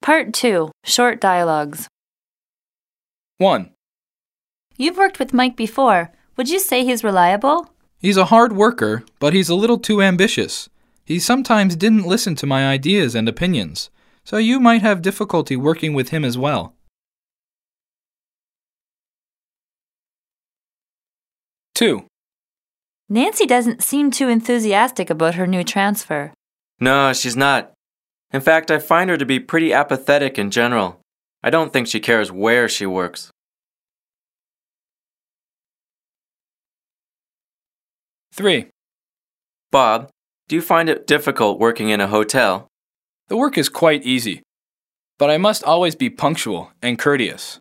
Part 2. Short dialogues. 1. You've worked with Mike before. Would you say he's reliable? He's a hard worker, but he's a little too ambitious. He sometimes didn't listen to my ideas and opinions, so you might have difficulty working with him as well. 2. Nancy doesn't seem too enthusiastic about her new transfer. No, she's not. In fact, I find her to be pretty apathetic in general. I don't think she cares where she works. 3. Bob, do you find it difficult working in a hotel? The work is quite easy, but I must always be punctual and courteous.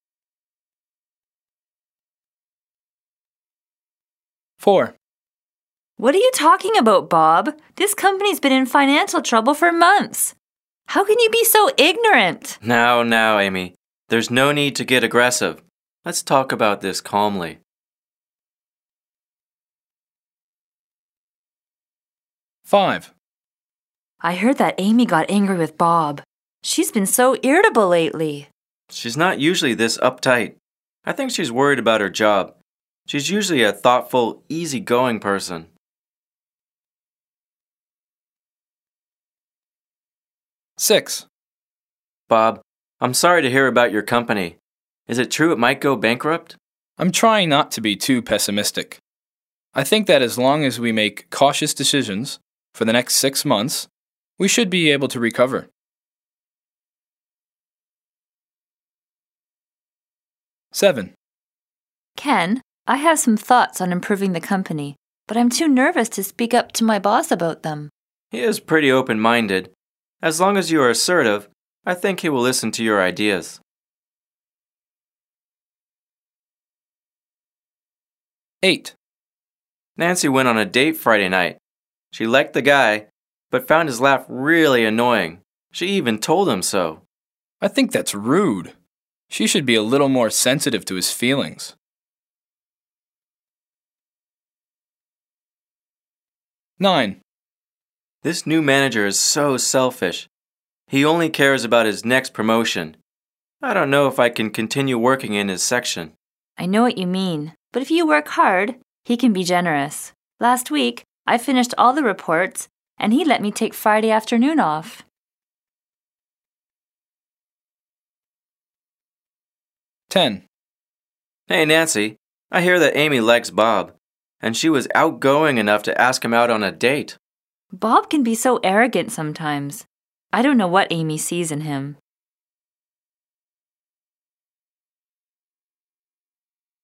4. What are you talking about, Bob? This company's been in financial trouble for months. How can you be so ignorant? Now, Amy. There's no need to get aggressive. Let's talk about this calmly. 5. I heard that Amy got angry with Bob. She's been so irritable lately. She's not usually this uptight. I think she's worried about her job. She's usually a thoughtful, easygoing person. 6. Bob, I'm sorry to hear about your company. Is it true it might go bankrupt? I'm trying not to be too pessimistic. I think that as long as we make cautious decisions for the next 6 months, we should be able to recover. 7. Ken, I have some thoughts on improving the company, but I'm too nervous to speak up to my boss about them. He is pretty open-minded. As long as you are assertive, I think he will listen to your ideas. 8. Nancy went on a date Friday night. She liked the guy, but found his laugh really annoying. She even told him so. I think that's rude. She should be a little more sensitive to his feelings. 9. This new manager is so selfish. He only cares about his next promotion. I don't know if I can continue working in his section. I know what you mean, but if you work hard, he can be generous. Last week, I finished all the reports, and he let me take Friday afternoon off. 10. Hey, Nancy, I hear that Amy likes Bob, and she was outgoing enough to ask him out on a date. Bob can be so arrogant sometimes. I don't know what Amy sees in him.